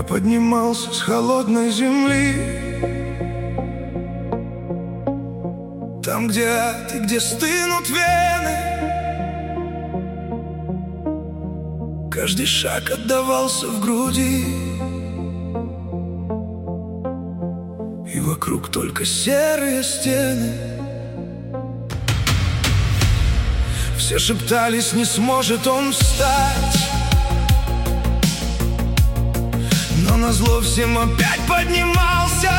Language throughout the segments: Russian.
Я поднимался с холодной земли, там, где ад и где стынут вены. Каждый шаг отдавался в груди, и вокруг только серые стены. Все шептались, не сможет он встать, но назло всем опять поднимался.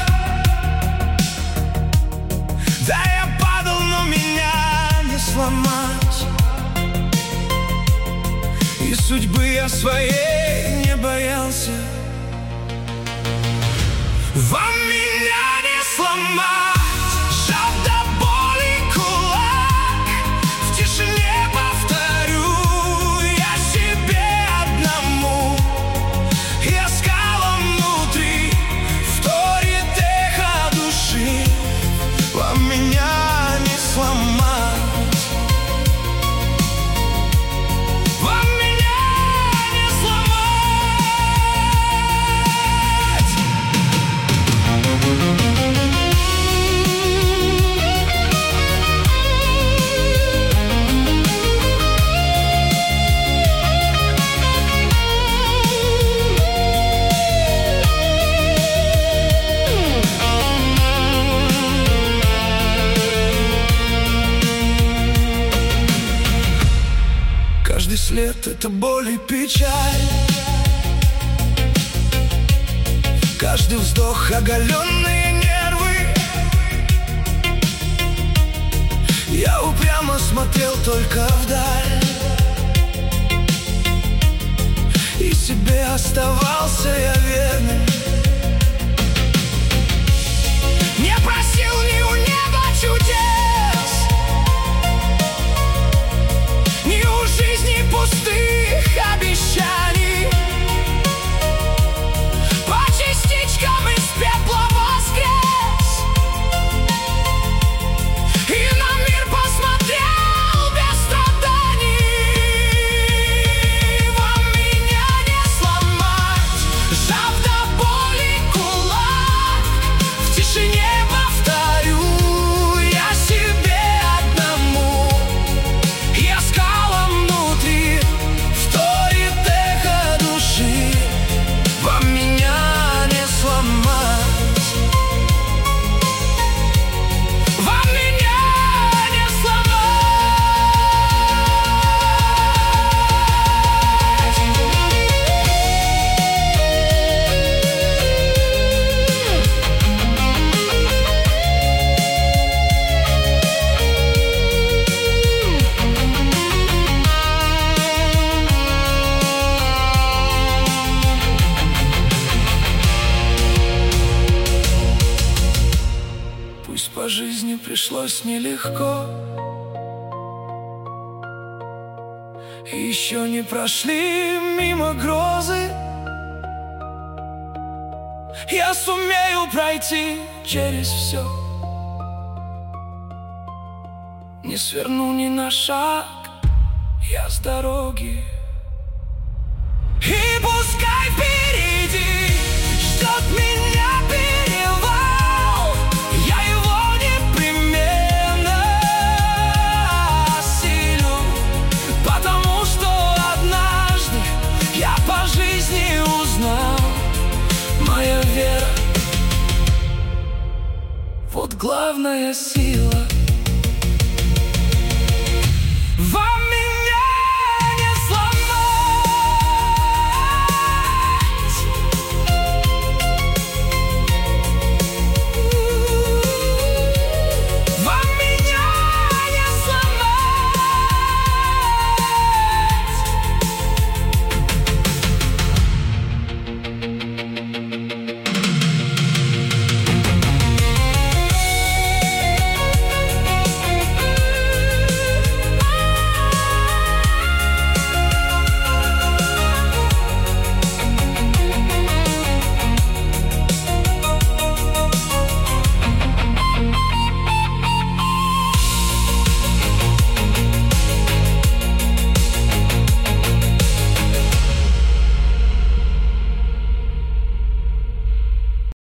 Да, я падал, но меня не сломать, и судьбы я своей не боялся. Вам меня не сломать, сжав до боли кулак, в тишине повторю я себе одному. Я скала внутри, вторит эхо души. Вам меня не сломать. Вам меня не сломать. Каждый след — это боль и печаль, каждый вздох — оголенные нервы. Я упрямо смотрел только вдаль, и себе оставался я верным. Не просил ни у неба чудес, ни у жизни пустых обещаний. По частичкам из пепла воскрес, и на мир посмотрел без страданий. Вам меня не сломать, сжав до боли кулак, в тишине повторю я себе одному. Я скала внутри, вторит эхо души. Вам меня не сломать. Вам меня не сломать. Пусть по жизни пришлось нелегко, и еще не прошли мимо грозы, я сумею пройти через все. Не сверну ни на шаг я с дороги, и пускай впереди ждет меня перевал, я его непременно осилю, потому что однажды я по жизни узнал: моя вера — вот главная сила.